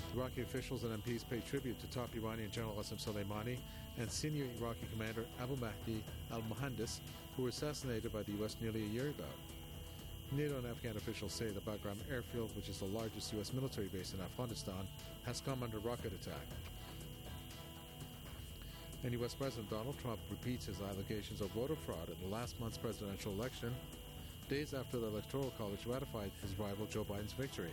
Iraqi officials and MPs paid tribute to top Iranian General Qasem Soleimani and senior Iraqi commander Abu Mahdi al-Muhandis, who were assassinated by the U.S. nearly a year ago. NATO and Afghan officials say the Bagram airfield, which is the largest U.S. military base in Afghanistan, has come under rocket attack. And U.S. President Donald Trump repeats his allegations of voter fraud in the last month's presidential election, days after the Electoral College ratified his rival Joe Biden's victory.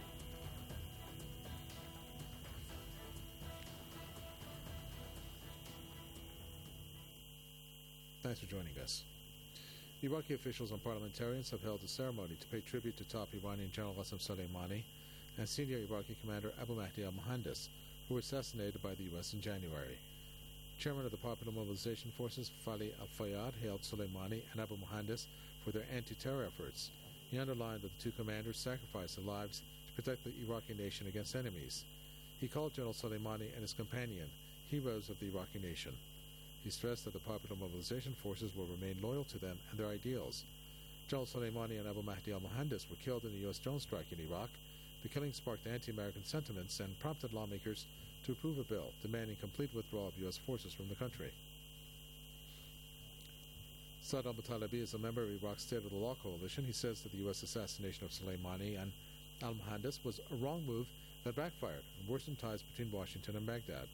Thanks for joining us. Iraqi officials and parliamentarians have held a ceremony to pay tribute to top Iranian General Qasem Soleimani and senior Iraqi commander Abu Mahdi al-Muhandis, who were assassinated by the U.S. in January. Chairman of the Popular Mobilization Forces, Fali al-Fayyad, hailed Soleimani and Abu Muhandis for their anti-terror efforts. He underlined that the two commanders sacrificed their lives to protect the Iraqi nation against enemies. He called General Soleimani and his companion heroes of the Iraqi nation. He stressed that the Popular Mobilization Forces will remain loyal to them and their ideals. General Soleimani and Abu Mahdi al-Muhandis were killed in the U.S. drone strike in Iraq. The killing sparked anti-American sentiments and prompted lawmakers to approve a bill demanding complete withdrawal of U.S. forces from the country. Saad al-Mutalibi is a member of Iraq's State of the Law Coalition. He says that the U.S. assassination of Soleimani and al-Muhandis was a wrong move that backfired and worsened ties between Washington and Baghdad.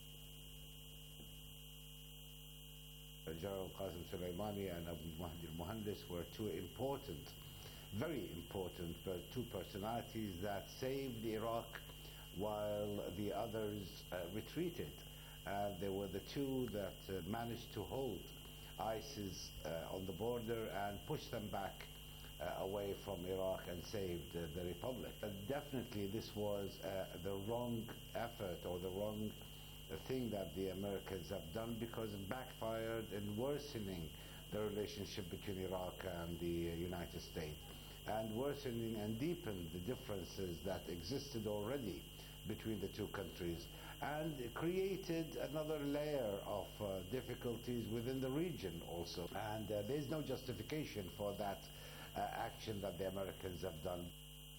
General Qasem Soleimani and Abu Mahdi al-Muhandis were two important, very important two personalities that saved Iraq while the others retreated. They were the two that managed to hold ISIS on the border and push them back away from Iraq and saved the Republic. Definitely this was the wrong effort or the wrong thing that the Americans have done, because it backfired in worsening the relationship between Iraq and the United States, and worsening and deepened the differences that existed already between the two countries, and created another layer of difficulties within the region also. And there's no justification for that action that the Americans have done.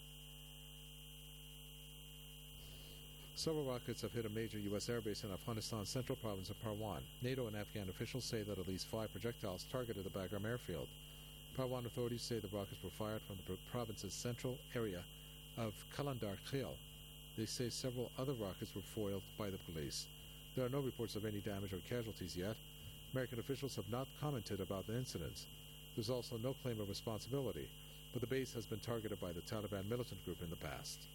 Several rockets have hit a major U.S. airbase in Afghanistan's central province of Parwan. NATO and Afghan officials say that at least 5 projectiles targeted the Bagram airfield. Parwan authorities say the rockets were fired from the province's central area of Kalandar Khil. They say several other rockets were foiled by the police. There are no reports of any damage or casualties yet. American officials have not commented about the incidents. There's also no claim of responsibility, but the base has been targeted by the Taliban militant group in the past.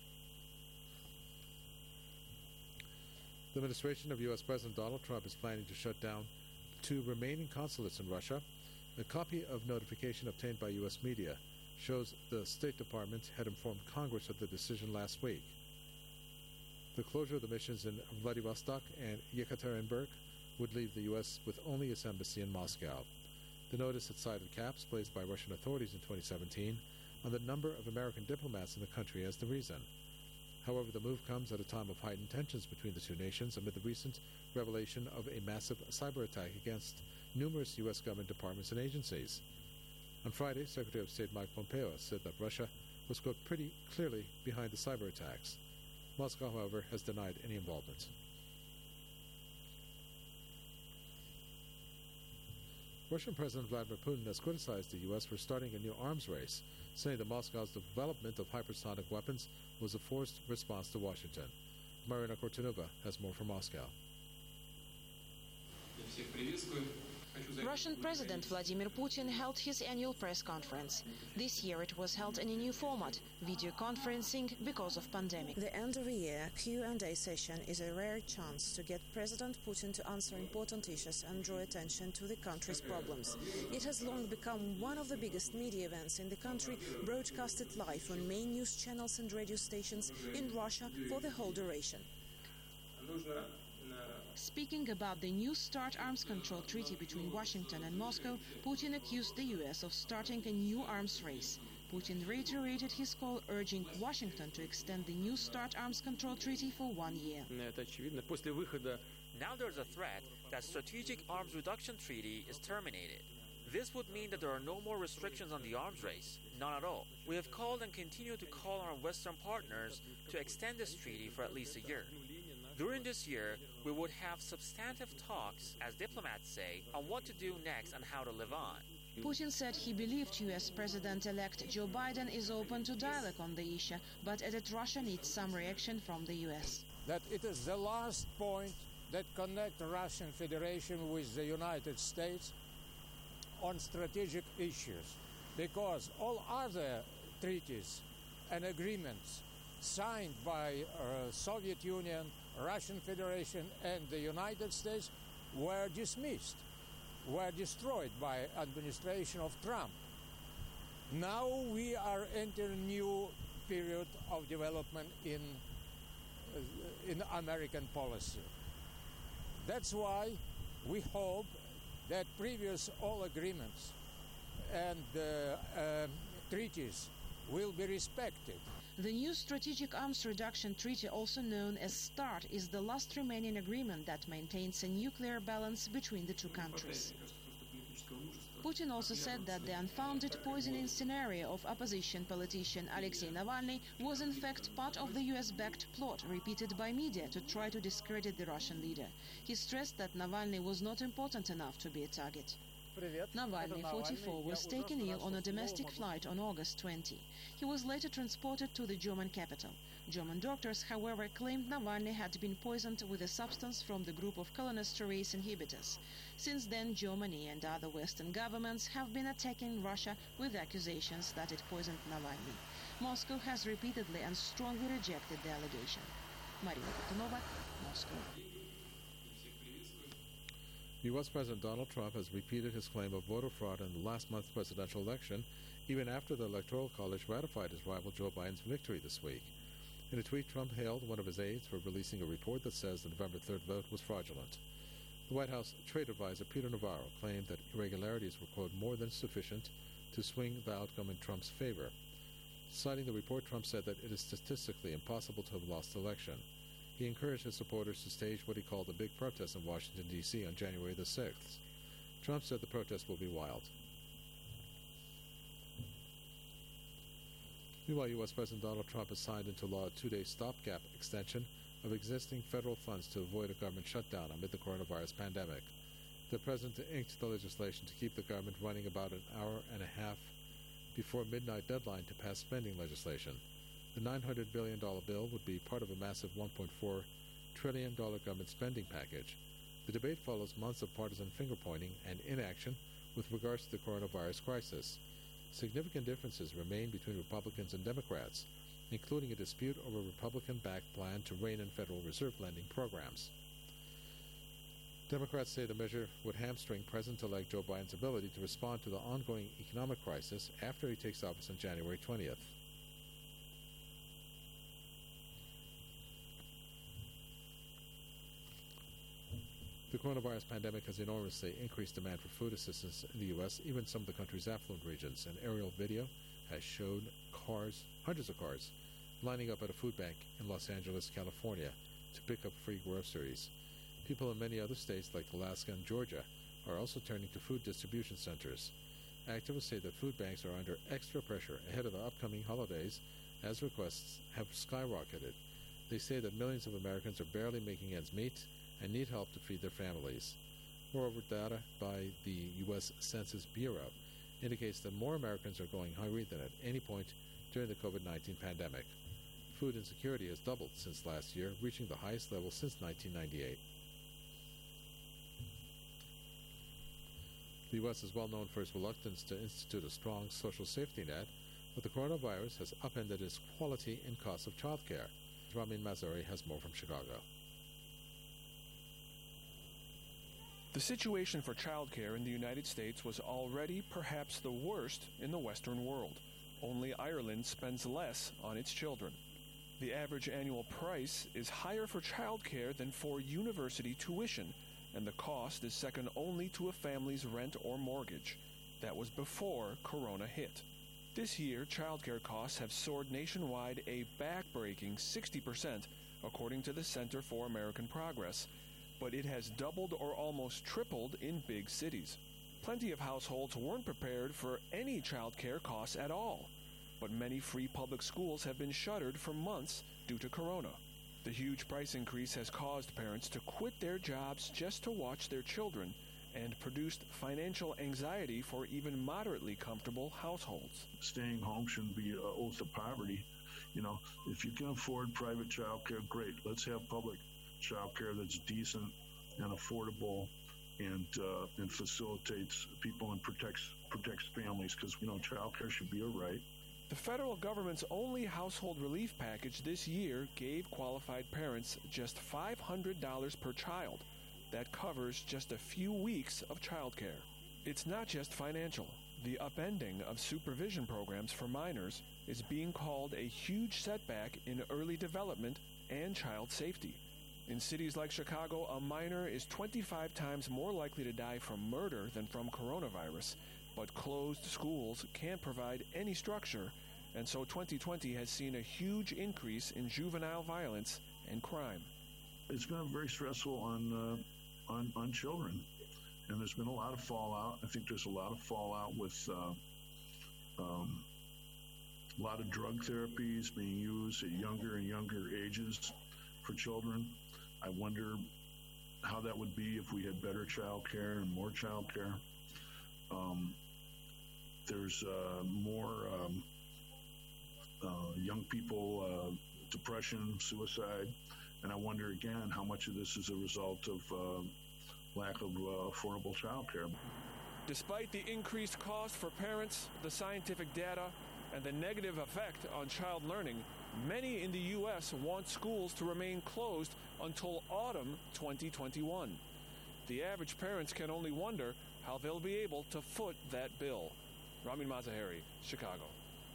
The administration of U.S. President Donald Trump is planning to shut down 2 remaining consulates in Russia. A copy of notification obtained by U.S. media shows the State Department had informed Congress of the decision last week. The closure of the missions in Vladivostok and Yekaterinburg would leave the U.S. with only its embassy in Moscow. The notice had cited caps placed by Russian authorities in 2017 on the number of American diplomats in the country as the reason. However, the move comes at a time of heightened tensions between the two nations amid the recent revelation of a massive cyber attack against numerous U.S. government departments and agencies. On Friday, Secretary of State Mike Pompeo said that Russia was, quote, pretty clearly behind the cyber attacks. Moscow, however, has denied any involvement. Russian President Vladimir Putin has criticized the U.S. for starting a new arms race, saying that Moscow's development of hypersonic weapons was a forced response to Washington. Marina Kortunova has more from Moscow. Russian President Vladimir Putin held his annual press conference. This year it was held in a new format, video conferencing, because of pandemic. The end of the year Q&A session is a rare chance to get President Putin to answer important issues and draw attention to the country's problems. It has long become one of the biggest media events in the country, broadcasted live on main news channels and radio stations in Russia for the whole duration. Speaking about the new START arms control treaty between Washington and Moscow, Putin accused the U.S. of starting a new arms race. Putin reiterated his call, urging Washington to extend the new START arms control treaty for 1 year. Now there's a threat that strategic arms reduction treaty is terminated. This would mean that there are no more restrictions on the arms race. None at all. We have called and continue to call on our Western partners to extend this treaty for at least a year. During this year, we would have substantive talks, as diplomats say, on what to do next and how to live on. Putin said he believed U.S. President-elect Joe Biden is open to dialogue on the issue, but added Russia needs some reaction from the U.S. That it is the last point that connects the Russian Federation with the United States on strategic issues, because all other treaties and agreements signed by Soviet Union, Russian Federation and the United States were dismissed, were destroyed by administration of Trump. Now we are entering a new period of development in American policy. That's why we hope that previous all agreements and treaties will be respected. The new Strategic Arms Reduction Treaty, also known as START, is the last remaining agreement that maintains a nuclear balance between the two countries. Putin also said that the unfounded poisoning scenario of opposition politician Alexei Navalny was in fact part of the US-backed plot repeated by media to try to discredit the Russian leader. He stressed that Navalny was not important enough to be a target. Navalny, 44, was taken ill on a domestic flight on August 20. He was later transported to the German capital. German doctors, however, claimed Navalny had been poisoned with a substance from the group of cholinesterase inhibitors. Since then, Germany and other Western governments have been attacking Russia with accusations that it poisoned Navalny. Moscow has repeatedly and strongly rejected the allegation. Marina Kutunova, Moscow. U.S. President Donald Trump has repeated his claim of voter fraud in the last month's presidential election, even after the Electoral College ratified his rival Joe Biden's victory this week. In a tweet, Trump hailed one of his aides for releasing a report that says the November 3rd vote was fraudulent. The White House trade advisor Peter Navarro claimed that irregularities were, quote, more than sufficient to swing the outcome in Trump's favor. Citing the report, Trump said that it is statistically impossible to have lost the election. He encouraged his supporters to stage what he called a big protest in Washington, D.C. on January the 6th. Trump said the protest will be wild. Meanwhile, U.S. President Donald Trump has signed into law a two-day stopgap extension of existing federal funds to avoid a government shutdown amid the coronavirus pandemic. The president inked the legislation to keep the government running about an hour and a half before midnight deadline to pass spending legislation. The $900 billion bill would be part of a massive $1.4 trillion government spending package. The debate follows months of partisan finger-pointing and inaction with regards to the coronavirus crisis. Significant differences remain between Republicans and Democrats, including a dispute over a Republican-backed plan to rein in Federal Reserve lending programs. Democrats say the measure would hamstring President-elect Joe Biden's ability to respond to the ongoing economic crisis after he takes office on January 20th. The coronavirus pandemic has enormously increased demand for food assistance in the U.S., even some of the country's affluent regions. An aerial video has shown hundreds of cars, lining up at a food bank in Los Angeles, California, to pick up free groceries. People in many other states, like Alaska and Georgia, are also turning to food distribution centers. Activists say that food banks are under extra pressure ahead of the upcoming holidays, as requests have skyrocketed. They say that millions of Americans are barely making ends meet and need help to feed their families. Moreover, data by the U.S. Census Bureau indicates that more Americans are going hungry than at any point during the COVID-19 pandemic. Food insecurity has doubled since last year, reaching the highest level since 1998. The U.S. is well known for its reluctance to institute a strong social safety net, but the coronavirus has upended its quality and cost of child care. Ramin Mazari has more from Chicago. The situation for childcare in the United States was already perhaps the worst in the Western world. Only Ireland spends less on its children. The average annual price is higher for childcare than for university tuition, and the cost is second only to a family's rent or mortgage. That was before Corona hit. This year, childcare costs have soared nationwide a back-breaking 60%, according to the Center for American Progress. But it has doubled or almost tripled in big cities. Plenty of households weren't prepared for any child care costs at all, but many free public schools have been shuttered for months due to Corona. The huge price increase has caused parents to quit their jobs just to watch their children and produced financial anxiety for even moderately comfortable households. Staying home shouldn't be an oath of poverty. You know, if you can afford private child care, great. Let's have public child care that's decent and affordable and facilitates people and protects families, because, you know, child care should be a right. The federal government's only household relief package this year gave qualified parents just $500 per child. That covers just a few weeks of child care. It's not just financial. The upending of supervision programs for minors is being called a huge setback in early development and child safety. In cities like Chicago, a minor is 25 times more likely to die from murder than from coronavirus, but closed schools can't provide any structure, and so 2020 has seen a huge increase in juvenile violence and crime. It's been very stressful on children, and there's been a lot of fallout. I think there's a lot of fallout with a lot of drug therapies being used at younger and younger ages for children. I wonder how that would be if we had better child care and more child care. There's more young people, depression, suicide, and I wonder again how much of this is a result of lack of affordable child care. Despite the increased cost for parents, the scientific data, and the negative effect on child learning, many in the U.S. want schools to remain closed until autumn 2021. The average parents can only wonder how they'll be able to foot that bill. Ramin Mazaheri, Chicago.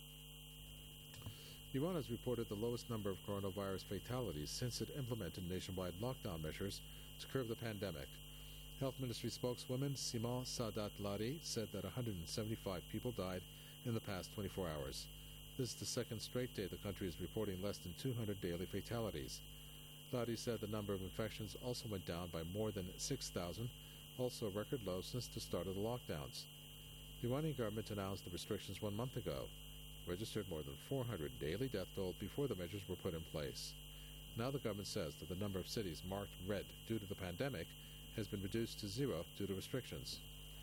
Iran has reported the lowest number of coronavirus fatalities since it implemented nationwide lockdown measures to curb the pandemic. Health Ministry spokeswoman Sima Sadat Ladi said that 175 people died in the past 24 hours. This is the second straight day the country is reporting less than 200 daily fatalities. Ladi said the number of infections also went down by more than 6,000, also a record low since the start of the lockdowns. The Iranian government announced the restrictions 1 month ago, registered more than 400 daily death toll before the measures were put in place. Now the government says that the number of cities marked red due to the pandemic has been reduced to 0 due to restrictions.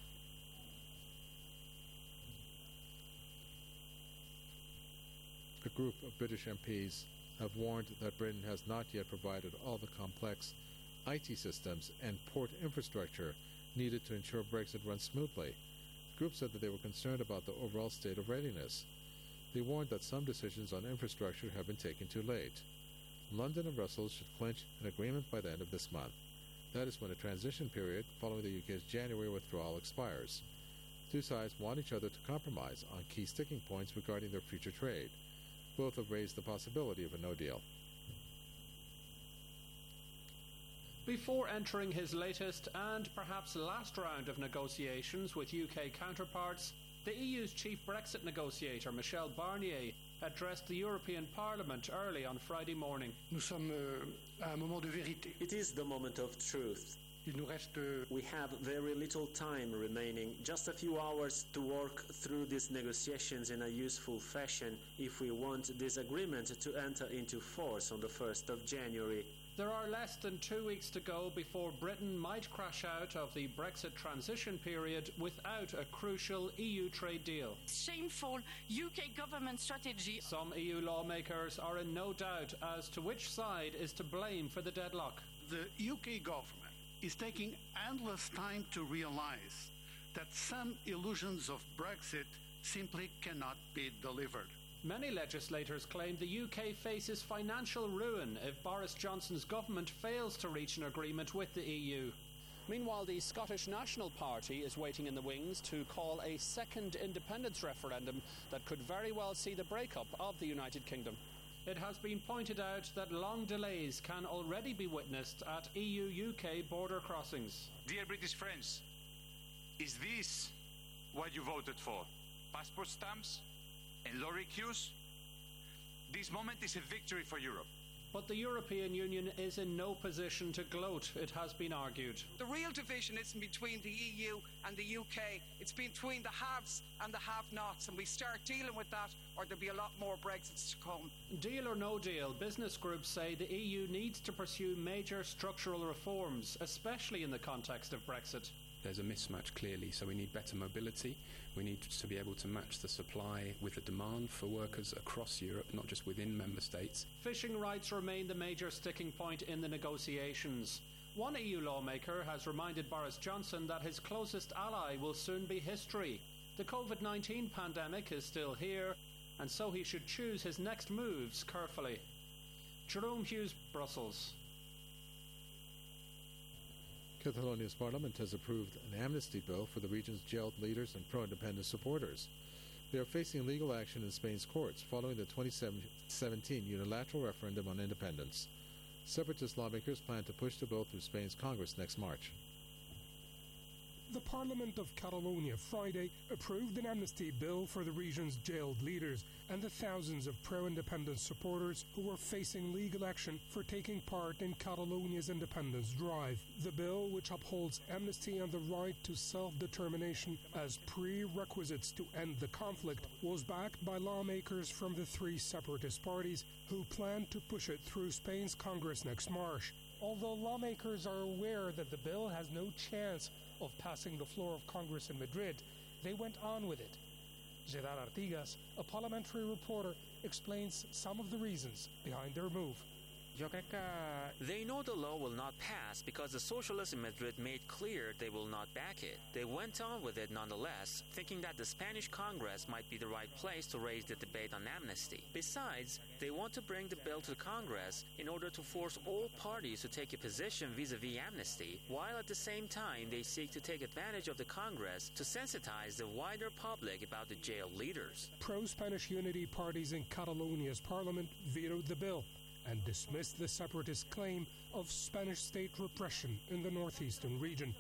A group of British MPs have warned that Britain has not yet provided all the complex IT systems and port infrastructure needed to ensure Brexit runs smoothly. The group said that they were concerned about the overall state of readiness. They warned that some decisions on infrastructure have been taken too late. London and Brussels should clinch an agreement by the end of this month. That is when a transition period following the UK's January withdrawal expires. Two sides want each other to compromise on key sticking points regarding their future trade. Both have raised the possibility of a no deal. Before entering his latest and perhaps last round of negotiations with UK counterparts, the EU's chief Brexit negotiator, Michel Barnier, addressed the European Parliament early on Friday morning. Nous sommes à un moment de vérité. It is the moment of truth. Il nous reste... We have very little time remaining, just a few hours to work through these negotiations in a useful fashion if we want this agreement to enter into force on the 1st of January. There are less than 2 weeks to go before Britain might crash out of the Brexit transition period without a crucial EU trade deal. Shameful UK government strategy. Some EU lawmakers are in no doubt as to which side is to blame for the deadlock. The UK government is taking endless time to realize that some illusions of Brexit simply cannot be delivered. Many legislators claim the UK faces financial ruin if Boris Johnson's government fails to reach an agreement with the EU. Meanwhile, the Scottish National Party is waiting in the wings to call a second independence referendum that could very well see the breakup of the United Kingdom. It has been pointed out that long delays can already be witnessed at EU-UK border crossings. Dear British friends, is this what you voted for? Passport stamps and lorry queues? This moment is a victory for Europe. But the European Union is in no position to gloat, it has been argued. The real division isn't between the EU and the UK, it's between the haves and the have-nots, and we start dealing with that or there'll be a lot more Brexits to come. Deal or no deal, business groups say the EU needs to pursue major structural reforms, especially in the context of Brexit. There's a mismatch clearly, so we need better mobility. We need to be able to match the supply with the demand for workers across Europe, not just within member states. Fishing rights remain the major sticking point in the negotiations. One EU lawmaker has reminded Boris Johnson that his closest ally will soon be history. The COVID-19 pandemic is still here, and so he should choose his next moves carefully. Jerome Hughes, Brussels. Catalonia's parliament has approved an amnesty bill for the region's jailed leaders and pro-independence supporters. They are facing legal action in Spain's courts following the 2017 unilateral referendum on independence. Separatist lawmakers plan to push the bill through Spain's Congress next March. The Parliament of Catalonia Friday approved an amnesty bill for the region's jailed leaders and the thousands of pro-independence supporters who were facing legal action for taking part in Catalonia's independence drive. The bill, which upholds amnesty and the right to self-determination as prerequisites to end the conflict, was backed by lawmakers from the three separatist parties who plan to push it through Spain's Congress next March. Although lawmakers are aware that the bill has no chance of passing the floor of Congress in Madrid, they went on with it. Gerard Artigas, a parliamentary reporter, explains some of the reasons behind their move. They know the law will not pass because the socialists in Madrid made clear they will not back it. They went on with it nonetheless, thinking that the Spanish Congress might be the right place to raise the debate on amnesty. Besides, they want to bring the bill to the Congress in order to force all parties to take a position vis-a-vis amnesty, while at the same time they seek to take advantage of the Congress to sensitize the wider public about the jailed leaders. Pro-Spanish unity parties in Catalonia's parliament vetoed the bill and dismissed the separatist claim of Spanish state repression in the northeastern region.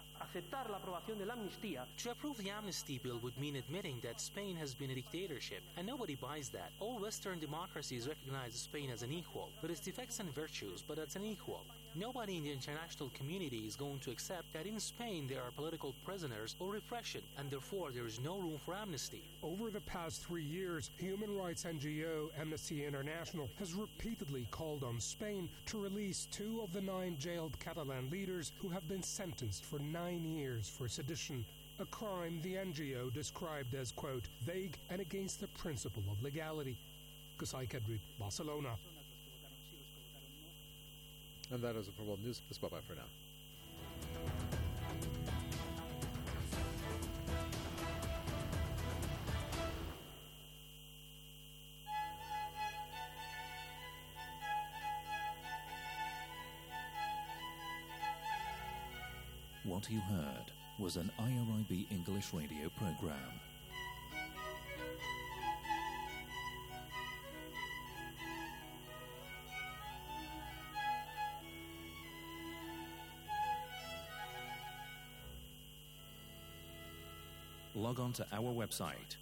To approve the amnesty bill would mean admitting that Spain has been a dictatorship, and nobody buys that. All Western democracies recognize Spain as an equal, with its defects and virtues, but as an equal. Nobody in the international community is going to accept that in Spain there are political prisoners or repression, and therefore there is no room for amnesty. Over the past 3 years, human rights NGO Amnesty International has repeatedly called on Spain to release 2 of the 9 jailed Catalan leaders who have been sentenced for 9 years for sedition, a crime the NGO described as, quote, vague and against the principle of legality. Qasai Kedri, Barcelona. And that is it for World News. Bye-bye for now. What you heard was an IRIB English radio program. Log on to our website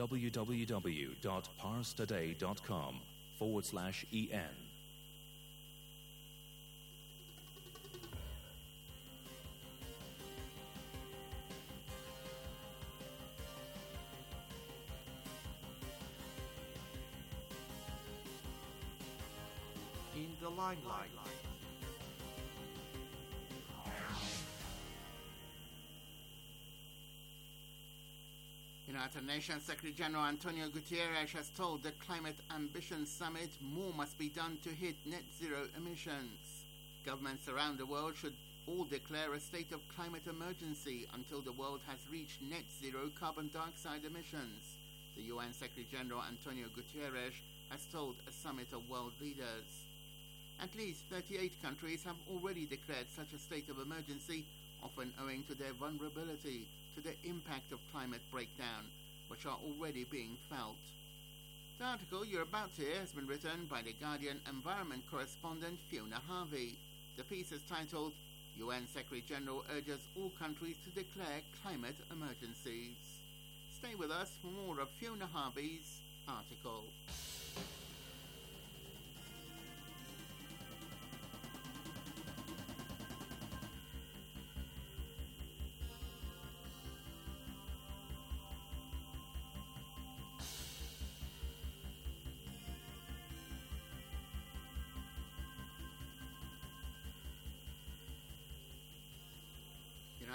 www.parstoday.com/en. In the limelight. United Nations Secretary General Antonio Guterres has told the Climate Ambition Summit more must be done to hit net zero emissions. Governments around the world should all declare a state of climate emergency until the world has reached net zero carbon dioxide emissions, the UN Secretary General Antonio Guterres has told a summit of world leaders. At least 38 countries have already declared such a state of emergency, often owing to their vulnerability to the impact of climate breakdown, which are already being felt. The article you're about to hear has been written by the Guardian environment correspondent Fiona Harvey. The piece is titled, UN Secretary General urges all countries to declare climate emergencies. Stay with us for more of Fiona Harvey's article.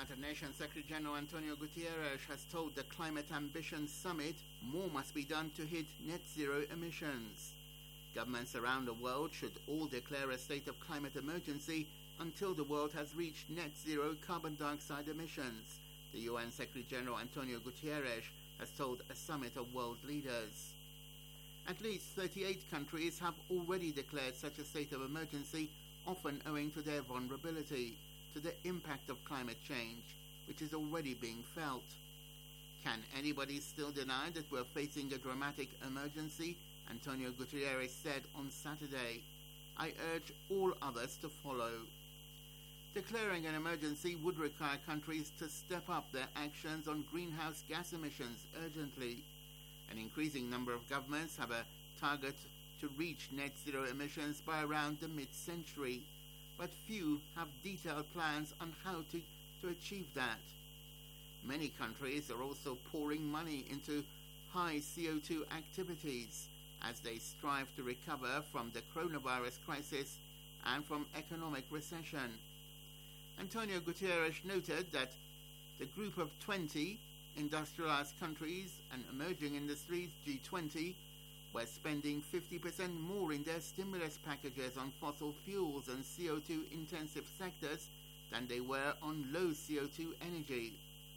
United Nations Secretary General Antonio Guterres has told the Climate Ambition Summit more must be done to hit net zero emissions. Governments around the world should all declare a state of climate emergency until the world has reached net zero carbon dioxide emissions, the UN Secretary General Antonio Guterres has told a summit of world leaders. At least 38 countries have already declared such a state of emergency, often owing to their vulnerability to the impact of climate change, which is already being felt. Can anybody still deny that we're facing a dramatic emergency? Antonio Guterres said on Saturday. I urge all others to follow. Declaring an emergency would require countries to step up their actions on greenhouse gas emissions urgently. An increasing number of governments have a target to reach net zero emissions by around the mid-century, but few have detailed plans on how to achieve that. Many countries are also pouring money into high CO2 activities as they strive to recover from the coronavirus crisis and from economic recession. Antonio Guterres noted that the group of 20 industrialized countries and emerging industries, G20, were spending 50% more in their stimulus packages on fossil fuels and CO2-intensive sectors than they were on low CO2 energy.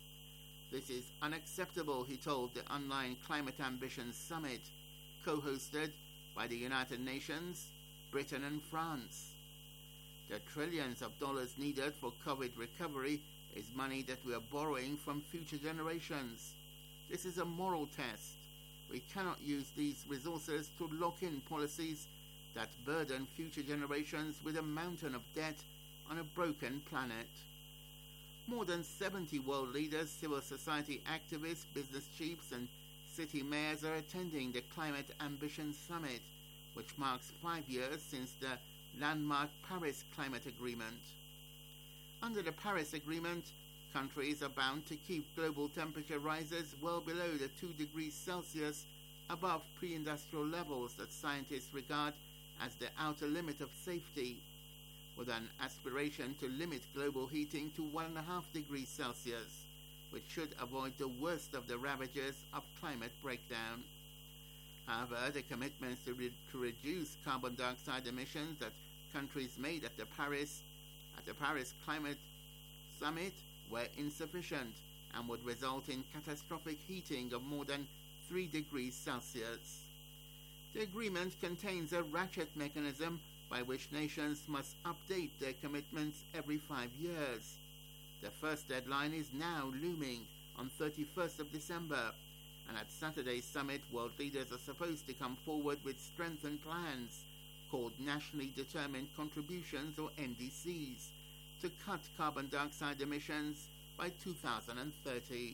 This is unacceptable, he told the online Climate Ambition Summit, co-hosted by the United Nations, Britain and France. The trillions of dollars needed for COVID recovery is money that we are borrowing from future generations. This is a moral test. We cannot use these resources to lock in policies that burden future generations with a mountain of debt on a broken planet. More than 70 world leaders, civil society activists, business chiefs and city mayors are attending the Climate Ambition Summit, which marks 5 years since the landmark Paris Climate Agreement. Under the Paris Agreement, countries are bound to keep global temperature rises well below the 2 degrees Celsius above pre-industrial levels that scientists regard as the outer limit of safety, with an aspiration to limit global heating to 1.5 degrees Celsius, which should avoid the worst of the ravages of climate breakdown. However, the commitments to reduce carbon dioxide emissions that countries made at the Paris Climate Summit were insufficient and would result in catastrophic heating of more than 3 degrees Celsius. The agreement contains a ratchet mechanism by which nations must update their commitments every 5 years. The first deadline is now looming on 31st of December, and at Saturday's summit, world leaders are supposed to come forward with strengthened plans called Nationally Determined Contributions, or NDCs, to cut carbon dioxide emissions by 2030.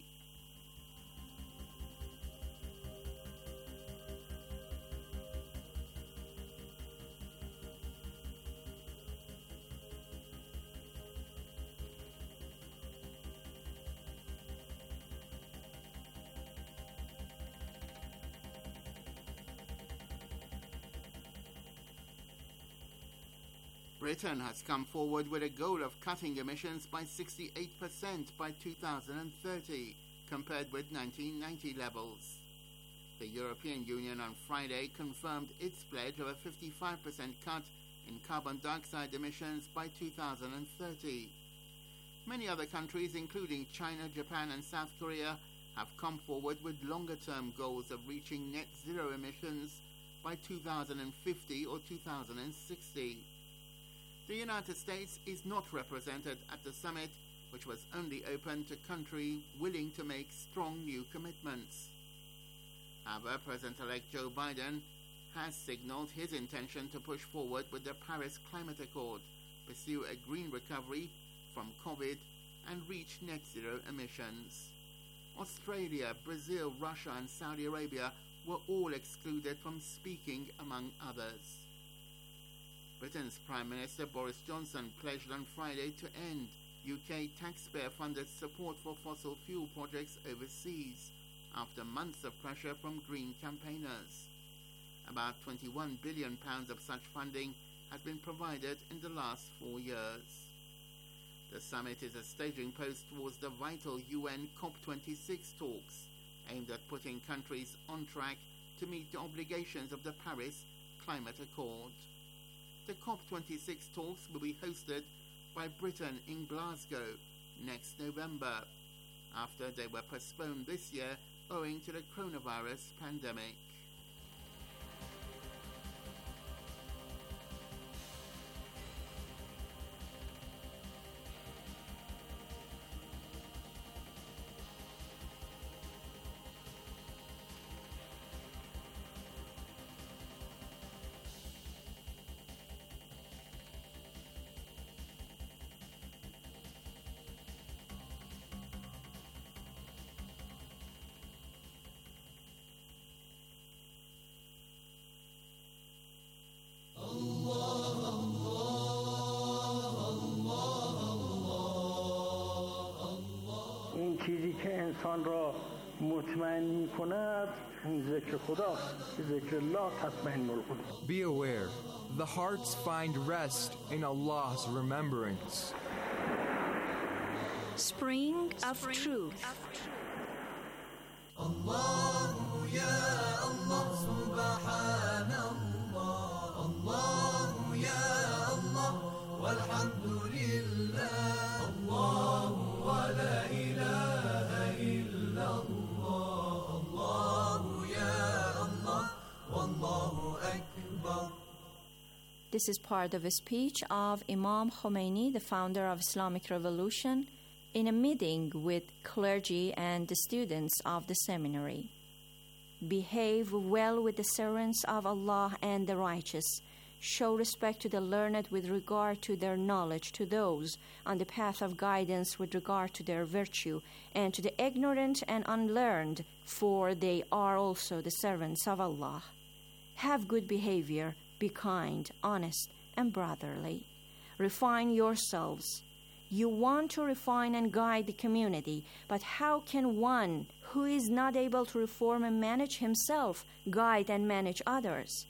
Britain has come forward with a goal of cutting emissions by 68% by 2030, compared with 1990 levels. The European Union on Friday confirmed its pledge of a 55% cut in carbon dioxide emissions by 2030. Many other countries, including China, Japan and South Korea, have come forward with longer-term goals of reaching net zero emissions by 2050 or 2060. The United States is not represented at the summit, which was only open to countries willing to make strong new commitments. However, President-elect Joe Biden has signaled his intention to push forward with the Paris Climate Accord, pursue a green recovery from COVID, and reach net zero emissions. Australia, Brazil, Russia and Saudi Arabia were all excluded from speaking, among others. Britain's Prime Minister Boris Johnson pledged on Friday to end UK taxpayer-funded support for fossil fuel projects overseas after months of pressure from Green campaigners. About £21 billion of such funding has been provided in the last 4 years. The summit is a staging post towards the vital UN COP26 talks, aimed at putting countries on track to meet the obligations of the Paris Climate Accord. The COP26 talks will be hosted by Britain in Glasgow next November, after they were postponed this year owing to the coronavirus pandemic. این چیزی که انسان را مطمئن می‌کند این ذکر خداست. ذکر الله تطمئن القلوب. Be aware, the hearts find rest in Allah's remembrance. Spring of Truth. الله يا الله سبحان الله الله يا الله والحمد لله الله ولا إله إلا الله الله يا الله والله أكبر. This is part of a speech of Imam Khomeini, the founder of Islamic Revolution, in a meeting with clergy and the students of the seminary. Behave well with the servants of Allah and the righteous. Show respect to the learned with regard to their knowledge, to those on the path of guidance with regard to their virtue, and to the ignorant and unlearned, for they are also the servants of Allah. Have good behavior, be kind, honest, and brotherly. Refine yourselves. You want to refine and guide the community, but how can one who is not able to reform and manage himself guide and manage others?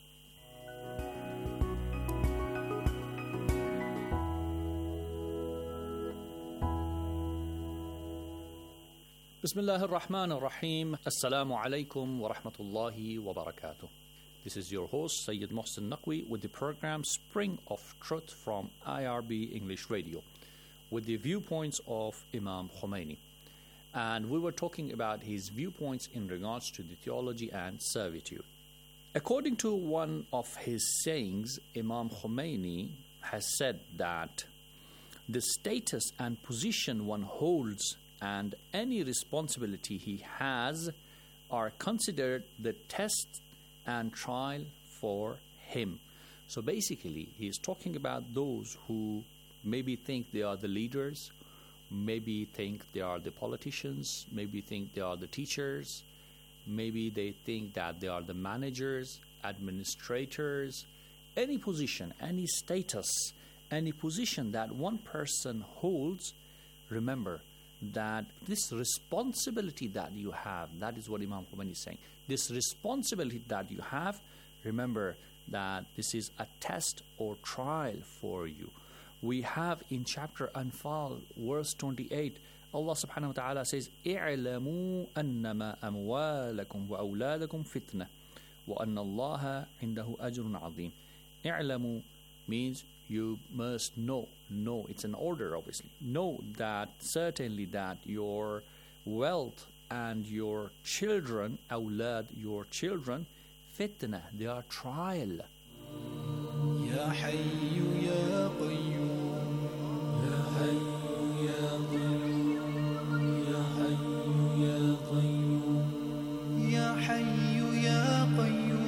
Bismillah ar-Rahman ar-Rahim. Assalamu alaikum wa rahmatullahi wa barakatuh. This is your host, Sayyid Mohsen Naqvi, with the program Spring of Truth from IRB English Radio, with the viewpoints of Imam Khomeini. And we were talking about his viewpoints in regards to the theology and servitude. According to one of his sayings, Imam Khomeini has said that the status and position one holds and any responsibility he has are considered the test and trial for him. So basically, he is talking about those who maybe think they are the leaders, maybe think they are the politicians, maybe think they are the teachers, maybe they think that they are the managers, administrators, any position, any status, any position that one person holds. Remember that this responsibility that you have, that is what Imam Khomeini is saying, this responsibility that you have, remember that this is a test or trial for you. We have in chapter Anfal, verse 28, Allah subhanahu wa ta'ala says, اعلموا أنما أموالكم وأولادكم فتنة وأن الله عنده أجر عظيم. اعلموا means you must know. Know, it's an order obviously. Know that certainly that your wealth and your children, أولاد, your children, fitna, they are trial. يا حي يا قيوم يا حي يا قيوم يا حي يا قيوم يا حي يا قيوم.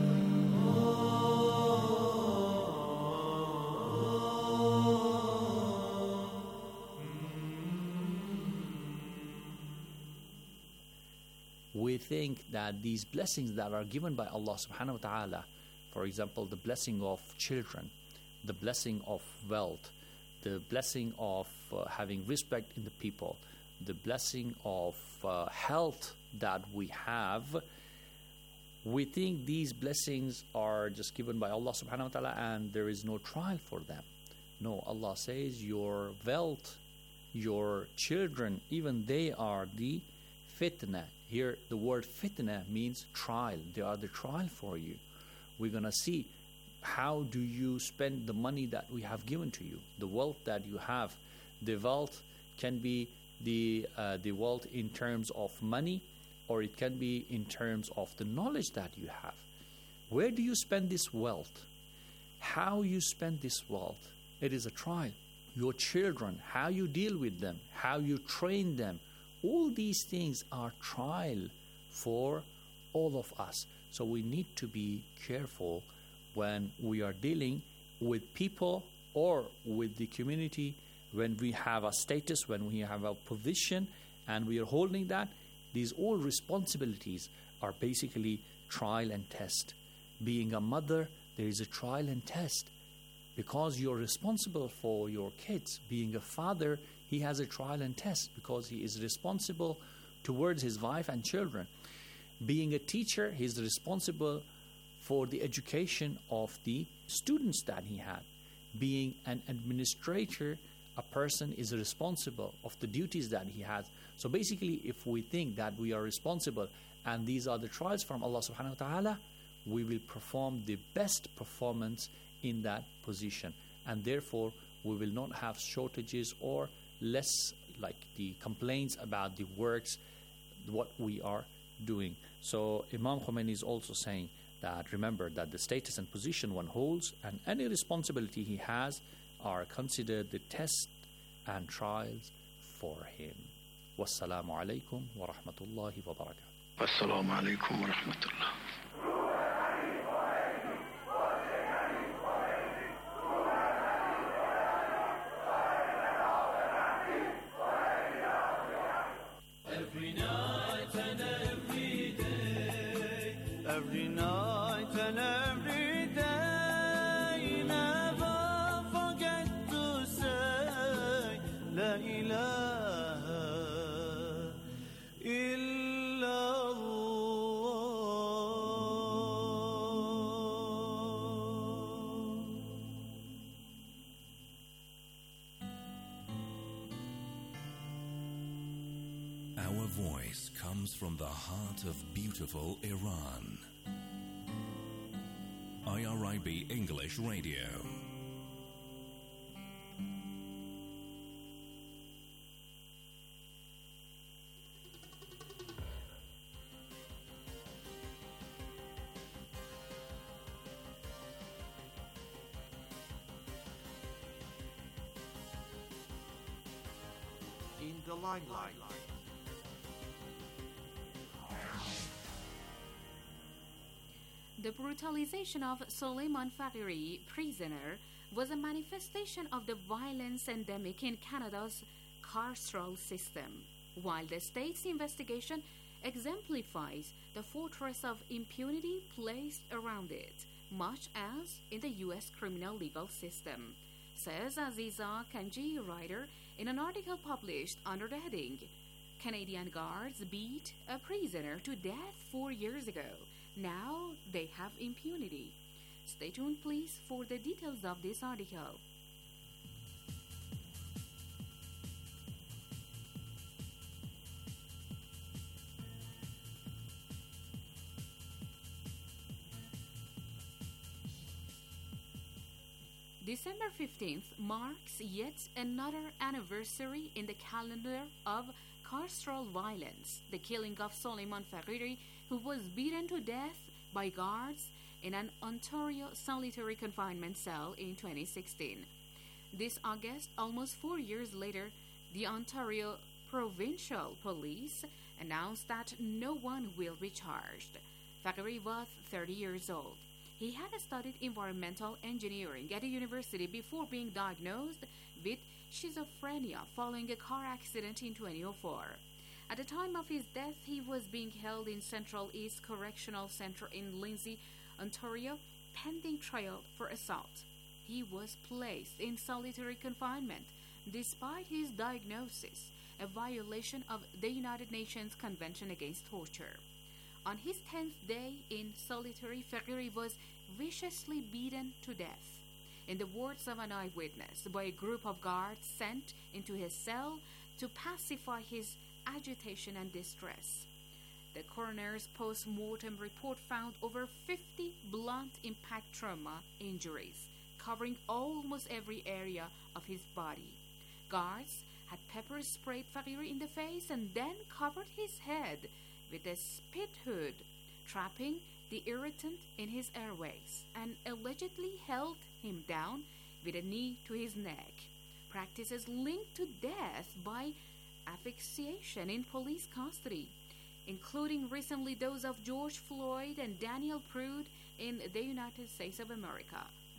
We think that these blessings that are given by Allah subhanahu wa ta'ala, for example, the blessing of children, the blessing of wealth, the blessing of having respect in the people, the blessing of health that we have, we think these blessings are just given by Allah subhanahu wa ta'ala and there is no trial for them. No, Allah says your wealth your children, even they are the fitna. Here the word fitna means trial. They are the trial for you. We're going to see how do you spend the money that we have given to you, the wealth that you have. The wealth can be the wealth in terms of money, or it can be in terms of the knowledge that you have. Where do you spend this wealth? How you spend this wealth? It is a trial. Your children, how you deal with them, how you train them, all these things are trial for all of us. So we need to be careful when we are dealing with people or with the community, when we have a status, when we have a position, and we are holding that. These all responsibilities are basically trial and test. Being a mother, there is a trial and test, because you're responsible for your kids. Being a father, he has a trial and test because he is responsible towards his wife and children. Being a teacher, he's responsible for the education of the students that he had. Being an administrator, a person is responsible of the duties that he has. So basically, if we think that we are responsible and these are the trials from Allah subhanahu wa ta'ala, we will perform the best performance in that position, and therefore we will not have shortages or less like the complaints about the works, what we are doing. So Imam Khomeini is also saying that remember that the status and position one holds and any responsibility he has are considered the test and trials for him. Wassalamu alaikum wa rahmatullahi wa barakatuh. Wassalamu alaikum wa rahmatullah. Every night and every day, every night and every day, never forget to say La ilaha illallah. Our voice comes from the heart of beautiful Iran. IRIB English Radio. In the limelight. The brutalization of Soleiman Faghri, prisoner, was a manifestation of the violence endemic in Canada's carceral system, while the state's investigation exemplifies the fortress of impunity placed around it, much as in the U.S. criminal legal system, says Aziza Kanji, writer, in an article published under the heading, Canadian Guards Beat a Prisoner to Death 4 years ago. Now they have impunity. Stay tuned, please, for the details of this article. December 15th marks yet another anniversary in the calendar of carceral violence, the killing of Soleiman Faghri, who was beaten to death by guards in an Ontario solitary confinement cell in 2016. This August, almost 4 years later, the Ontario Provincial Police announced that no one will be charged. Faghri was 30 years old. He had studied environmental engineering at a university before being diagnosed with schizophrenia following a car accident in 2004. At the time of his death, he was being held in Central East Correctional Centre in Lindsay, Ontario, pending trial for assault. He was placed in solitary confinement despite his diagnosis, a violation of the United Nations Convention Against Torture. On his 10th day in solitary, Faghri was viciously beaten to death. in the words of an eyewitness, by a group of guards sent into his cell to pacify his agitation and distress. The coroner's post-mortem report found over 50 blunt impact trauma injuries, covering almost every area of his body. Guards had pepper sprayed Faghiri in the face and then covered his head with a spit hood, trapping the irritant in his airways, and allegedly held him down with a knee to his neck. Practices linked to death by asphyxiation in police custody, including recently those of George Floyd and Daniel Prude in the United States of America.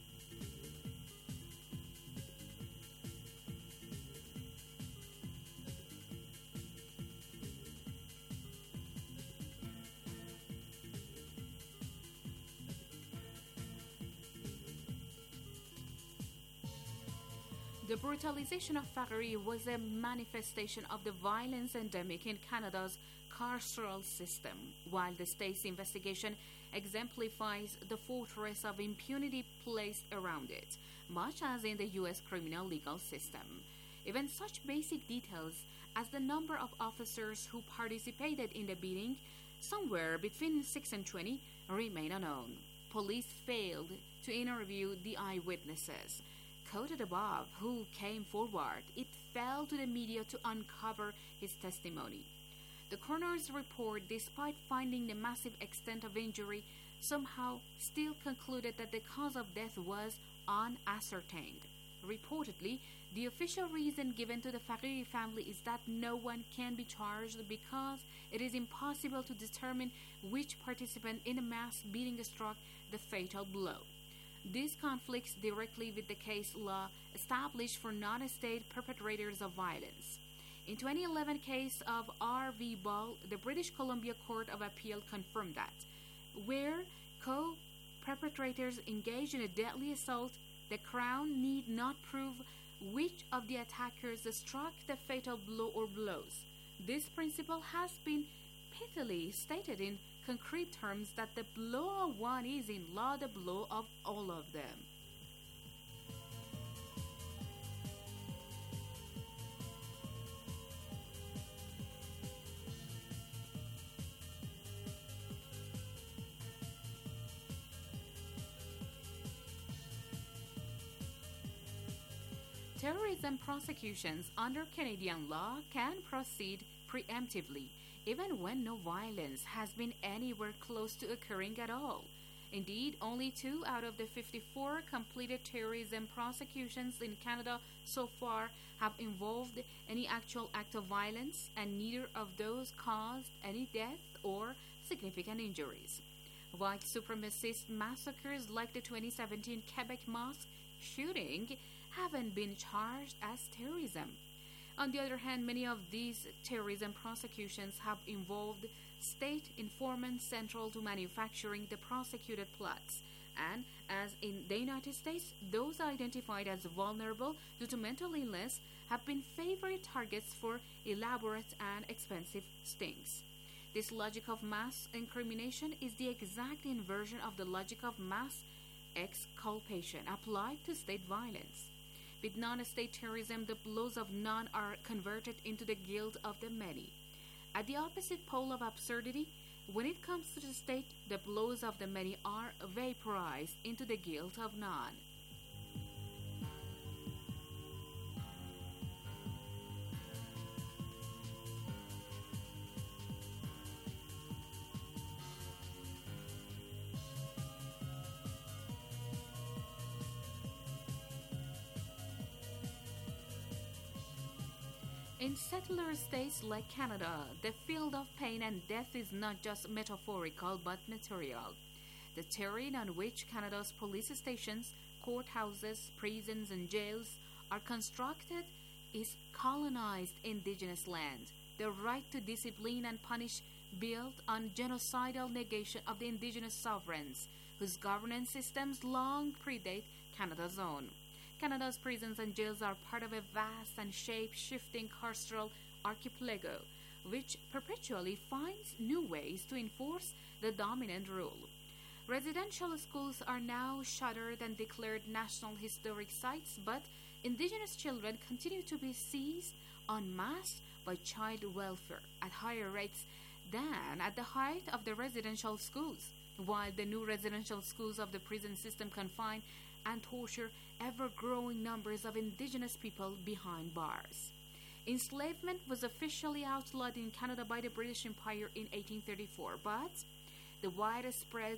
The brutalization of Faghiri was a manifestation of the violence endemic in Canada's carceral system, while the state's investigation exemplifies the fortress of impunity placed around it, much as in the U.S. criminal legal system. Even such basic details as the number of officers who participated in the beating, somewhere between 6 and 20, remain unknown. Police failed to interview the eyewitnesses quoted above who came forward. It fell to the media to uncover his testimony. The coroner's report, despite finding the massive extent of injury, somehow still concluded that the cause of death was unascertained. Reportedly, the official reason given to the Faghiri family is that no one can be charged because it is impossible to determine which participant in the mass beating struck the fatal blow. This conflicts directly with the case law established for non-state perpetrators of violence. In 2011 case of R.V. Ball, the British Columbia Court of Appeal confirmed that, where co-perpetrators engage in a deadly assault, the Crown need not prove which of the attackers struck the fatal blow or blows. This principle has been pitifully stated in concrete terms that the blow of one is in law the blow of all of them. Terrorism prosecutions under Canadian law can proceed preemptively, even when no violence has been anywhere close to occurring at all. Indeed, only 2 out of the 54 completed terrorism prosecutions in Canada so far have involved any actual act of violence, and neither of those caused any death or significant injuries. White supremacist massacres like the 2017 Quebec mosque shooting haven't been charged as terrorism. On the other hand, many of these terrorism prosecutions have involved state informants central to manufacturing the prosecuted plots, and, as in the United States, those identified as vulnerable due to mental illness have been favorite targets for elaborate and expensive stings. This logic of mass incrimination is the exact inversion of the logic of mass exculpation applied to state violence. With non-state terrorism, the blows of none are converted into the guilt of the many. At the opposite pole of absurdity, when it comes to the state, the blows of the many are vaporized into the guilt of none. In settler states like Canada, the field of pain and death is not just metaphorical but material. The terrain on which Canada's police stations, courthouses, prisons, and jails are constructed is colonized indigenous land. The right to discipline and punish built on genocidal negation of the indigenous sovereigns, whose governance systems long predate Canada's own. Canada's prisons and jails are part of a vast and shape-shifting carceral archipelago, which perpetually finds new ways to enforce the dominant rule. Residential schools are now shuttered and declared National Historic Sites, but indigenous children continue to be seized en masse by child welfare at higher rates than at the height of the residential schools, while the new residential schools of the prison system confine and torture ever-growing numbers of indigenous people behind bars. Enslavement was officially outlawed in Canada by the British Empire in 1834, but the widespread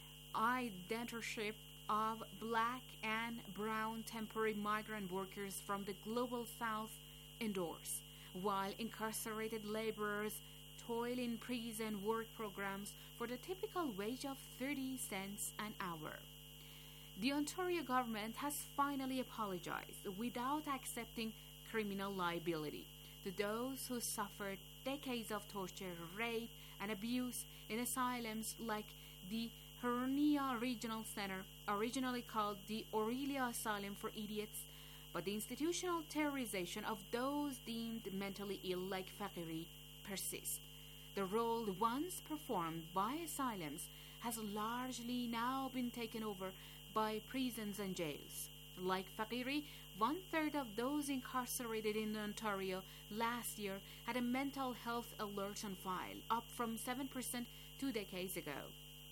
identity of black and brown temporary migrant workers from the global south endures, while incarcerated laborers toil in prison work programs for the typical wage of 30 cents an hour. The Ontario government has finally apologized without accepting criminal liability to those who suffered decades of torture, rape, and abuse in asylums like the Huronia Regional Center, originally called the Aurelia Asylum for Idiots, but the institutional terrorization of those deemed mentally ill like Fakiri persists. The role once performed by asylums has largely now been taken over by prisons and jails. Like Fakiri, 1/3 of those incarcerated in Ontario last year had a mental health alert on file, up from 7% 2 decades ago.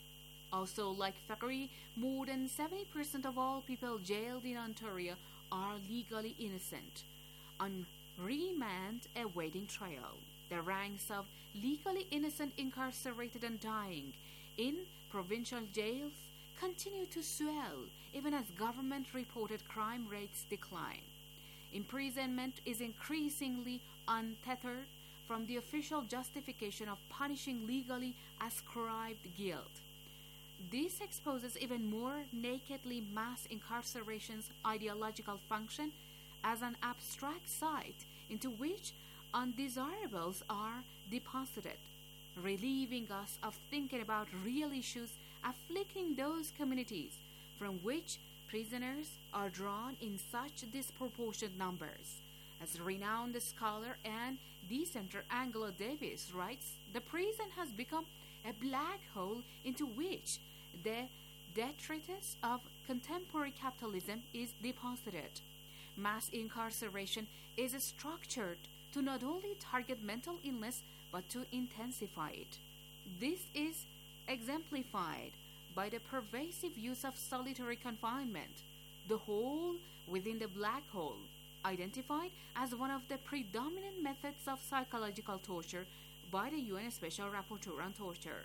Also, like Fakiri, more than 70% of all people jailed in Ontario are legally innocent, on remand awaiting trial. The ranks of legally innocent incarcerated and dying in provincial jails continue to swell even as government-reported crime rates decline. Imprisonment is increasingly untethered from the official justification of punishing legally ascribed guilt. This exposes even more nakedly mass incarceration's ideological function as an abstract site into which undesirables are deposited, relieving us of thinking about real issues afflicting those communities from which prisoners are drawn in such disproportionate numbers. As renowned scholar and dissenter Angela Davis writes, the prison has become a black hole into which the detritus of contemporary capitalism is deposited. Mass incarceration is structured to not only target mental illness but to intensify it. This is exemplified by the pervasive use of solitary confinement, the hole within the black hole, identified as one of the predominant methods of psychological torture by the UN Special Rapporteur on Torture.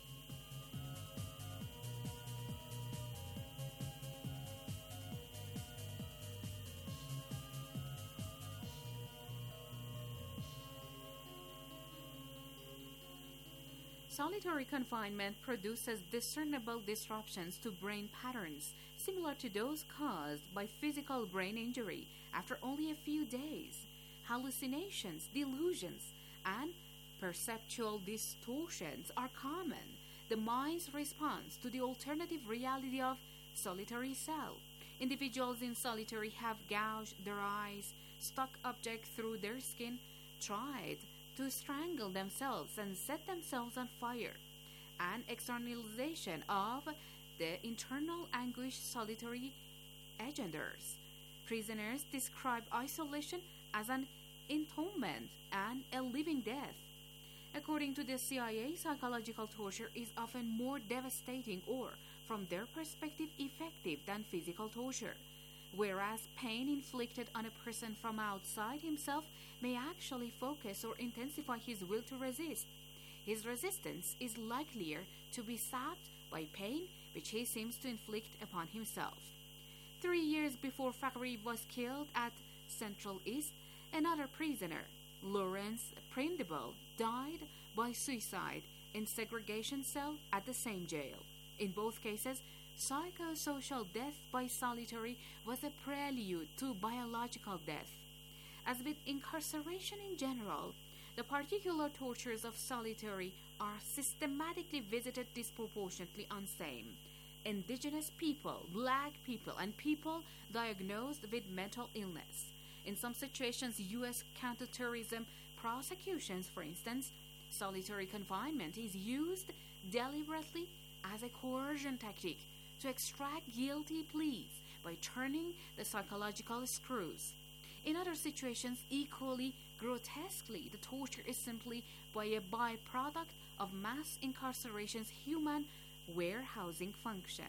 Solitary confinement produces discernible disruptions to brain patterns similar to those caused by physical brain injury after only a few days. Hallucinations, delusions, and perceptual distortions are common. The mind's response to the alternative reality of solitary cell. Individuals in solitary have gouged their eyes, stuck objects through their skin, tried to strangle themselves and set themselves on fire. An externalization of the internal anguish solitary engenders. Prisoners describe isolation as an entombment and a living death. According to the CIA, psychological torture is often more devastating or, from their perspective, effective than physical torture, whereas pain inflicted on a person from outside himself may actually focus or intensify his will to resist. His resistance is likelier to be sapped by pain which he seems to inflict upon himself. 3 years before Fakiri was killed at Central East, another prisoner, Lawrence Prindable, died by suicide in segregation cell at the same jail. In both cases, psychosocial death by solitary was a prelude to biological death. As with incarceration in general, the particular tortures of solitary are systematically visited disproportionately on same indigenous people, black people, and people diagnosed with mental illness. In some situations, U.S. counterterrorism prosecutions, for instance, solitary confinement is used deliberately as a coercion tactic to extract guilty pleas by turning the psychological screws. In other situations, equally grotesquely, the torture is simply by a byproduct of mass incarceration's human warehousing function.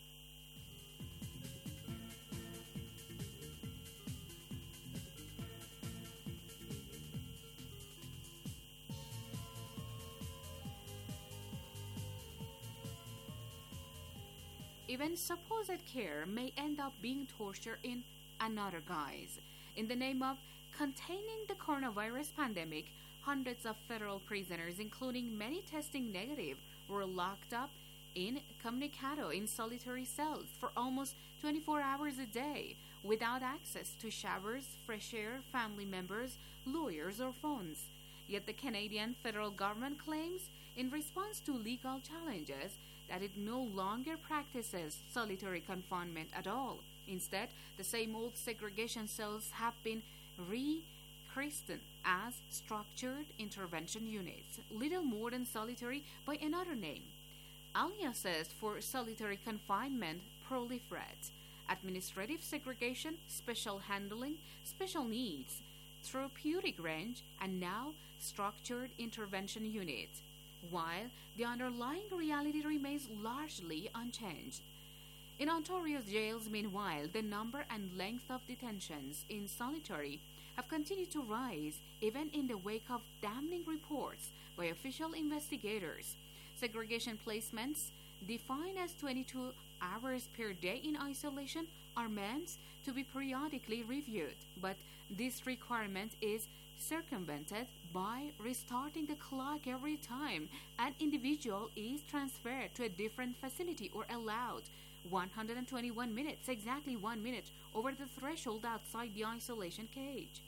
Even supposed care may end up being torture in another guise. In the name of containing the coronavirus pandemic, hundreds of federal prisoners, including many testing negative, were locked up incommunicado in solitary cells for almost 24 hours a day, without access to showers, fresh air, family members, lawyers, or phones. Yet the Canadian federal government claims, in response to legal challenges, that it no longer practices solitary confinement at all. Instead, the same old segregation cells have been rechristened as structured intervention units, little more than solitary by another name. Aliases for solitary confinement proliferate: administrative segregation, special handling, special needs, therapeutic range, and now structured intervention units, while the underlying reality remains largely unchanged. In Ontario's jails, meanwhile, the number and length of detentions in solitary have continued to rise, even in the wake of damning reports by official investigators. Segregation placements, defined as 22 hours per day in isolation, are meant to be periodically reviewed, but this requirement is circumvented by restarting the clock every time an individual is transferred to a different facility or allowed 121 minutes, exactly 1 minute, over the threshold outside the isolation cage.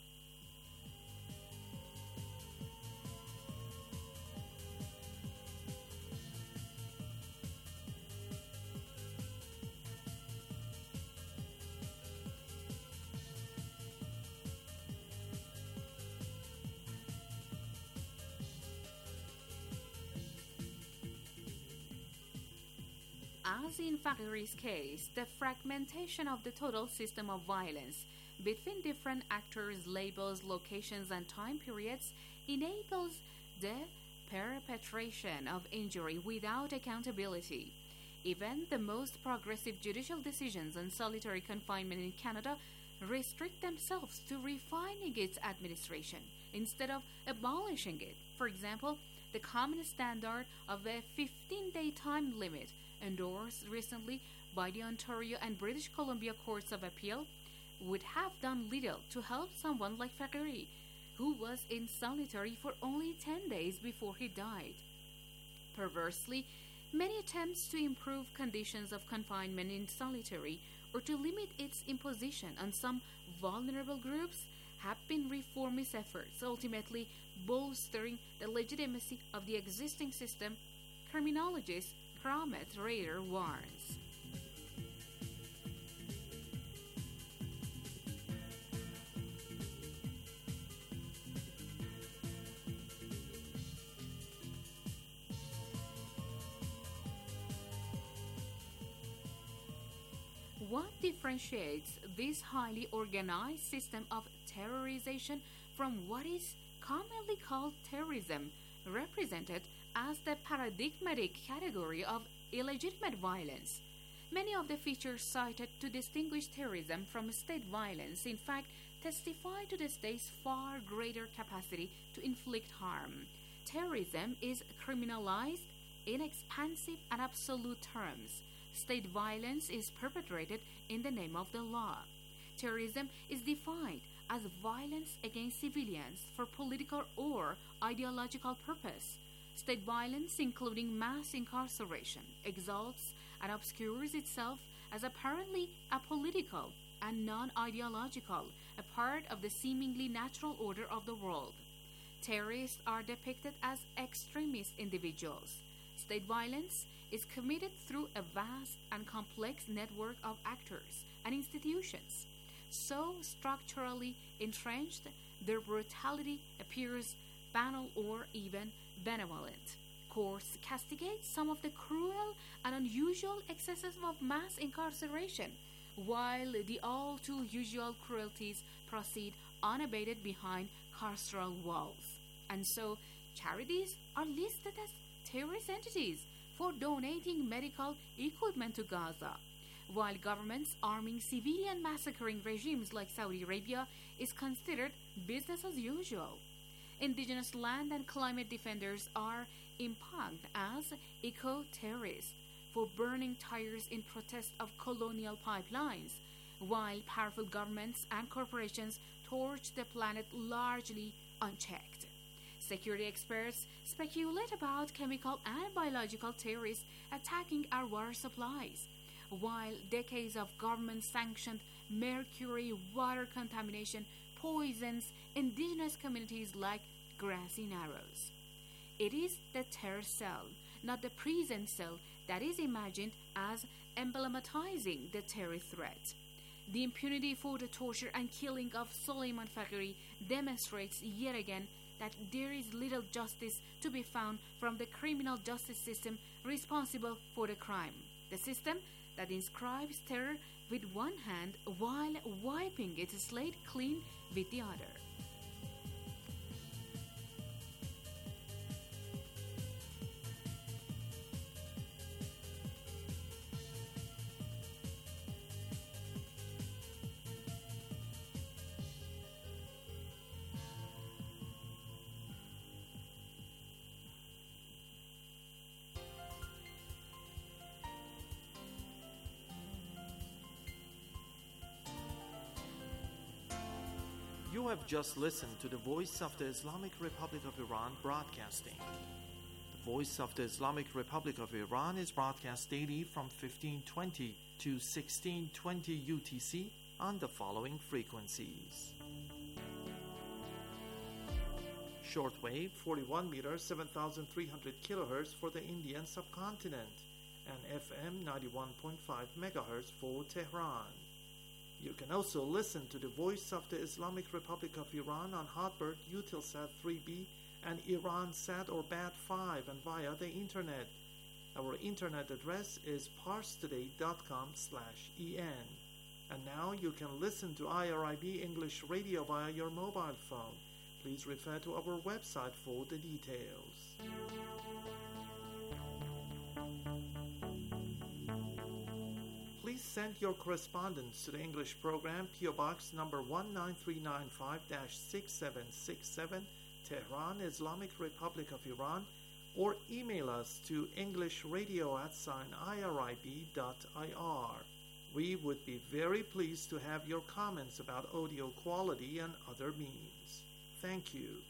As in Faghri's case, the fragmentation of the total system of violence between different actors, labels, locations, and time periods enables the perpetration of injury without accountability. Even the most progressive judicial decisions on solitary confinement in Canada restrict themselves to refining its administration instead of abolishing it. For example, the common standard of a 15-day time limit endorsed recently by the Ontario and British Columbia Courts of Appeal would have done little to help someone like Faghri, who was in solitary for only 10 days before he died. Perversely, many attempts to improve conditions of confinement in solitary or to limit its imposition on some vulnerable groups have been reformist efforts, ultimately bolstering the legitimacy of the existing system. Criminologist Cromet Rader warns. What differentiates this highly organized system of terrorization from what is commonly called terrorism, represented as the paradigmatic category of illegitimate violence? Many of the features cited to distinguish terrorism from state violence, in fact, testify to the state's far greater capacity to inflict harm. Terrorism is criminalized in expansive and absolute terms. State violence is perpetrated in the name of the law. Terrorism is defined as violence against civilians for political or ideological purpose. State violence, including mass incarceration, exalts and obscures itself as apparently apolitical and non-ideological, a part of the seemingly natural order of the world. Terrorists are depicted as extremist individuals. State violence is committed through a vast and complex network of actors and institutions. So structurally entrenched, their brutality appears banal or even benevolent. courts castigate some of the cruel and unusual excesses of mass incarceration, while the all too usual cruelties proceed unabated behind carceral walls. And so, charities are listed as terrorist entities for donating medical equipment to Gaza, while governments arming civilian massacring regimes like Saudi Arabia is considered business as usual. Indigenous land and climate defenders are impugned as eco-terrorists for burning tires in protest of colonial pipelines, while powerful governments and corporations torch the planet largely unchecked. Security experts speculate about chemical and biological terrorists attacking our water supplies, while decades of government-sanctioned mercury water contamination poisons indigenous communities like grassy narrows. It is the terror cell, not the prison cell, that is imagined as emblematizing the terror threat. The impunity for the torture and killing of Soleiman Faghiri demonstrates yet again that there is little justice to be found from the criminal justice system responsible for the crime. The system that inscribes terror with one hand while wiping its slate clean with the other. You have just listened to the Voice of the Islamic Republic of Iran broadcasting. The Voice of the Islamic Republic of Iran is broadcast daily from 1520 to 1620 UTC on the following frequencies. Shortwave 41 meters 7,300 kilohertz for the Indian subcontinent and FM 91.5 megahertz for Tehran. You can also listen to the Voice of the Islamic Republic of Iran on Hotbird, Eutelsat 3B, and Iransat or BAT5 and via the internet. Our internet address is parstoday.com/en. And now you can listen to IRIB English Radio via your mobile phone. Please refer to our website for the details. Please send your correspondence to the English program, PO Box number 19395-6767, Tehran, Islamic Republic of Iran, or email us to englishradio@irib.ir. We would be very pleased to have your comments about audio quality and other means. Thank you.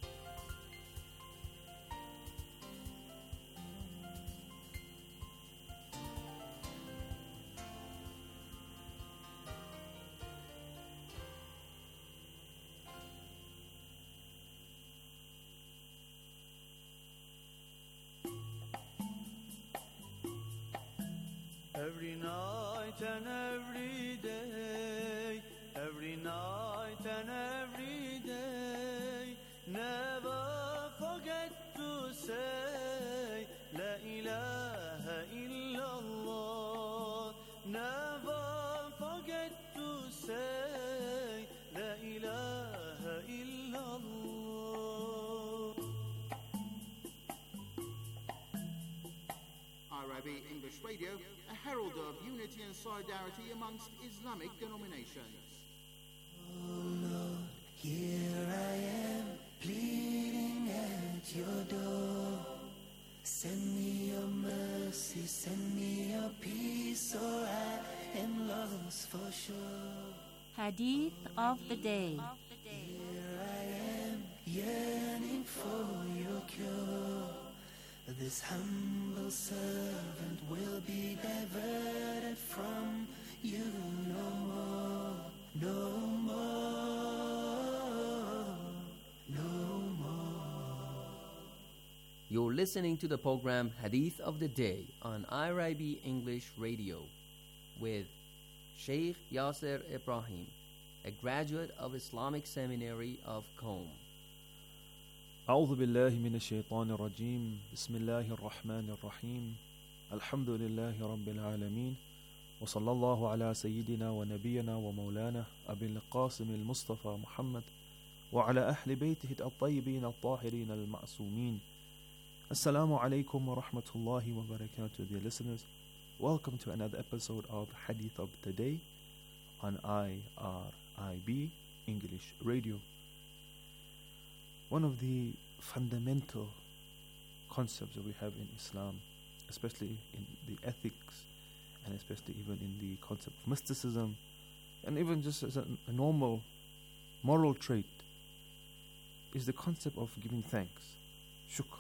Every night and every day, every night and every day, never forget to say La ilaha illallah. Never forget to say La ilaha illallah. IRIB English Radio, a herald of unity and solidarity amongst Islamic denominations. Oh Lord, here I am, pleading at your door. Send me your mercy, send me your peace, or I am lost for sure. Hadith of the day. Here I am, yearning for your cure. This humble servant will be diverted from you no more, no more, no more. You're listening to the program Hadith of the Day on IRIB English Radio with Sheikh Yasser Ibrahim, a graduate of Islamic Seminary of Qom. أعوذ بالله من الشيطان الرجيم بسم الله الرحمن الرحيم الحمد لله رب العالمين وصلى الله على سيدنا ونبينا ومولانا أبي القاسم المصطفى محمد وعلى أهل بيته الطيبين الطاهرين المعصومين. Assalamu alaikum wa rahmatullahi wa barakatuh, dear listeners. Welcome to another episode of Hadith of the Day on IRIB English Radio. One of the fundamental concepts that we have in Islam, especially in the ethics and especially even in the concept of mysticism and even just as a normal moral trait, is the concept of giving thanks, shukr.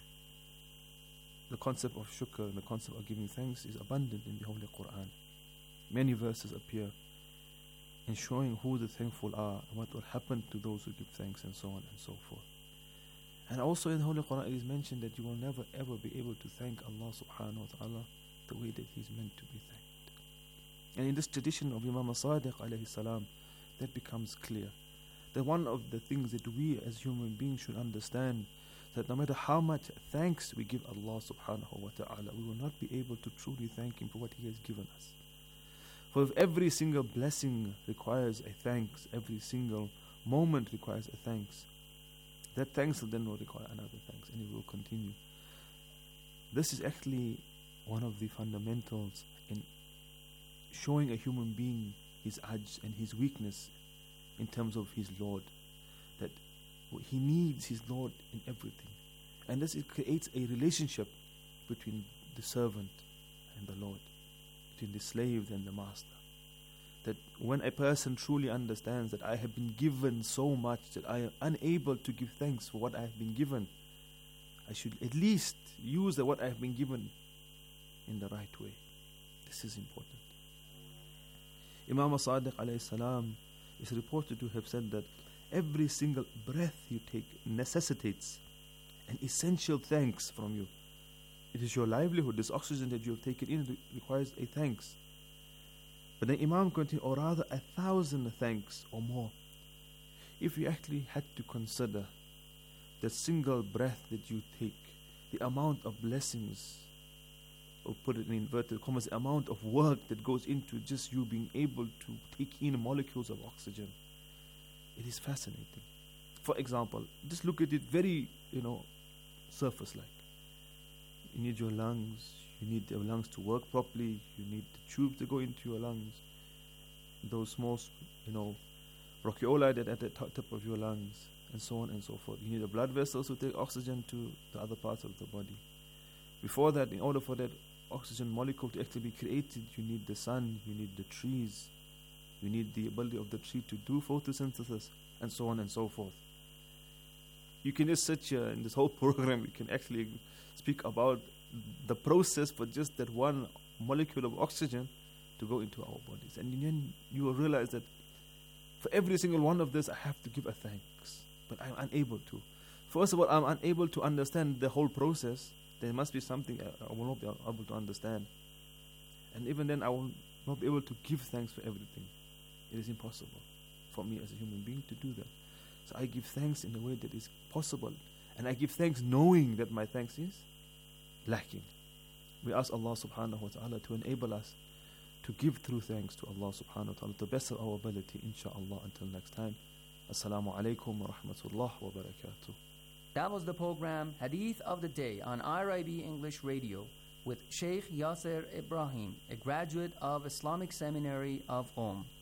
The concept of shukr and the concept of giving thanks is abundant in the Holy Quran. Many verses appear in showing who the thankful are and what will happen to those who give thanks and so on and so forth. And also in the Holy Quran it is mentioned that you will never ever be able to thank Allah subhanahu wa ta'ala the way that He is meant to be thanked. And in this tradition of Imam Sadiq alayhi salam, that becomes clear. That one of the things that we as human beings should understand, that no matter how much thanks we give Allah subhanahu wa ta'ala, we will not be able to truly thank Him for what He has given us. For if every single blessing requires a thanks, every single moment requires a thanks, that thanks will then will require another thanks, and it will continue. This is actually one of the fundamentals in showing a human being his ajz and his weakness in terms of his Lord, that he needs his Lord in everything. And this, it creates a relationship between the servant and the Lord, between the slave and the master. That when a person truly understands that I have been given so much that I am unable to give thanks for what I have been given, I should at least use what I have been given in the right way. This is important. Imam Sadiq alayhi salam is reported to have said that every single breath you take necessitates an essential thanks from you. It is your livelihood, this oxygen that you have taken in requires a thanks. But then Imam continued, or rather 1,000 thanks or more. If you actually had to consider the single breath that you take, the amount of blessings, or put it in inverted commas, the amount of work that goes into just you being able to take in molecules of oxygen, it is fascinating. For example, just look at it very, surface-like. You need your lungs, you need your lungs to work properly, you need the tubes to go into your lungs, those small, bronchioli that at the tip of your lungs, and so on and so forth. You need the blood vessels to take oxygen to the other parts of the body. Before that, in order for that oxygen molecule to actually be created, you need the sun, you need the trees, you need the ability of the tree to do photosynthesis, and so on and so forth. You can just sit here in this whole program, we can actually speak about the process for just that one molecule of oxygen to go into our bodies. And then you will realize that for every single one of this, I have to give a thanks. But I'm unable to. First of all, I'm unable to understand the whole process. There must be something I will not be able to understand. And even then, I will not be able to give thanks for everything. It is impossible for me as a human being to do that. So I give thanks in a way that is possible. And I give thanks knowing that my thanks is lacking. We ask Allah subhanahu wa ta'ala to enable us to give through thanks to Allah subhanahu wa ta'ala to the best of our ability, inshaAllah. Until next time, Assalamu alaikum wa rahmatullah wa barakatuh. That was the program Hadith of the Day on IRIB English Radio with Sheikh Yasser Ibrahim, a graduate of Islamic Seminary of Qom.